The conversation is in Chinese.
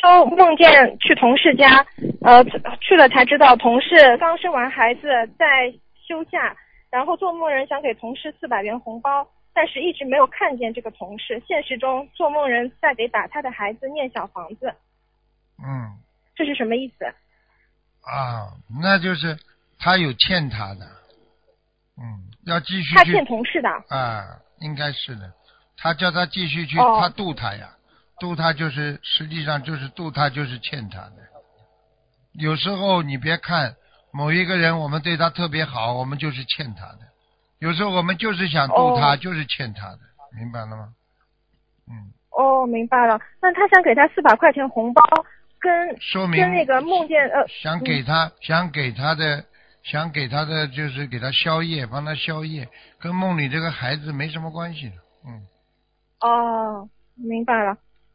说梦见去同事家，去了才知道同事刚生完孩子在休假，然后做梦人想给同事400元红包，但是一直没有看见这个同事。现实中做梦人在给打他的孩子念小房子。这是什么意思？ 那就是他有欠他的，要继续去。 他欠同事的。 应该是的。他叫他继续去，他渡他呀，渡他就是实际上就是渡他就是欠他的。有时候你别看某一个人，我们对他特别好，我们就是欠他的。有时候我们就是想渡他，就是欠他的，明白了吗？ 明白了。那他想给他400块钱红包， 说明跟那个梦见想给他的就是给他宵夜，帮他宵夜，跟梦里这个孩子没什么关系的。 明白了。